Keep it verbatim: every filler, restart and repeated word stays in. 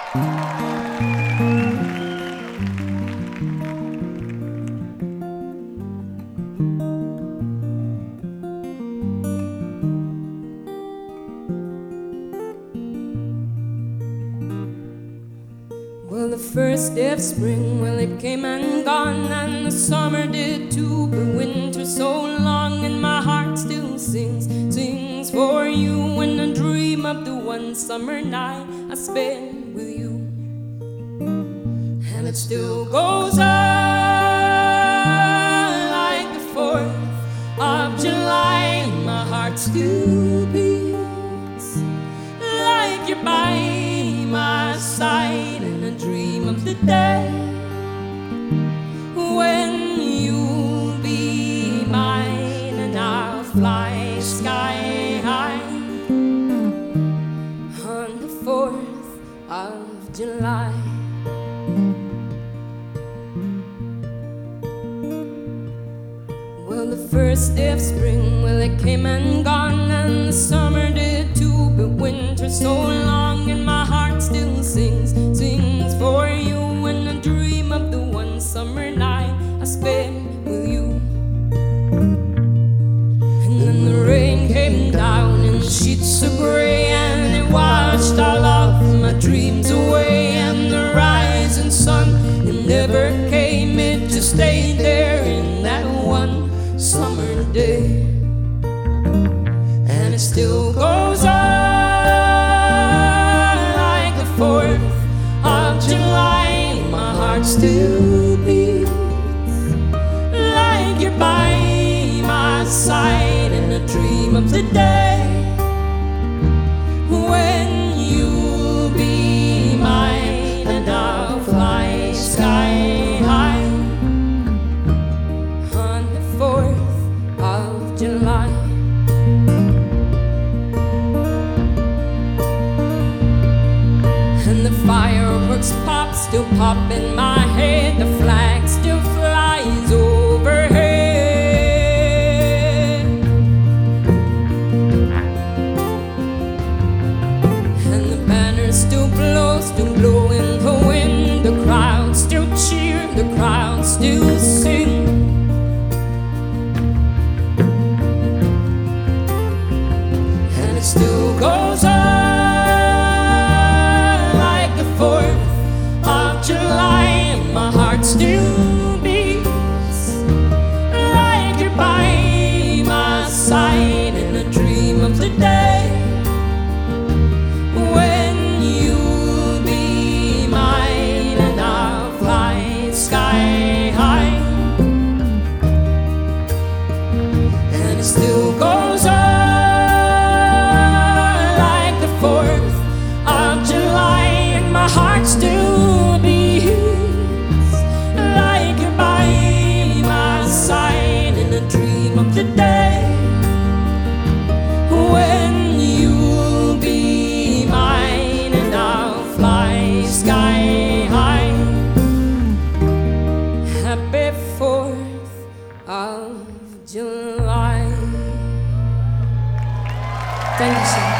Well, the first day of spring, well, it came and gone, and the summer did too, but winter so long, and my heart still sings, sings for you, when I dream of the one summer night I spent with you. And it still goes on like the fourth of July, my heart still beats like you're by my side, and I dream of the day when you'll be mine, and I'll fly sky high on the fourth of July. Well, the first day of spring, well, it came and gone, and the summer did too, but winter so long, and my heart still sings, sings for you, when I dream of the one summer night I spent with you. And then the rain came down in sheets of gray, and it washed all of my dreams away, and the rising sun, it never came, it just stayed there in that one summer day. And it still goes on like the fourth of July, my heart still beats like you're by my side, and I dream of the day when you'll be mine, and I'll fly sky high on the fourth of July. And the fireworks pop, still pop in my head, the flag still flies overhead, and the banners still blow, still blow in the wind, the crowd still cheer, the crowd still sing. And it still goes on like the fourth of July, and my heart still beats like you're by my side, and I dream of the day when you'll be mine, and I'll fly sky high. And it still goes on like the fourth of July, and my heart still beats like you're by my side, and I dream of the day when you'll be mine, and I'll fly sky high. Happy fourth of July. Thank you, sir.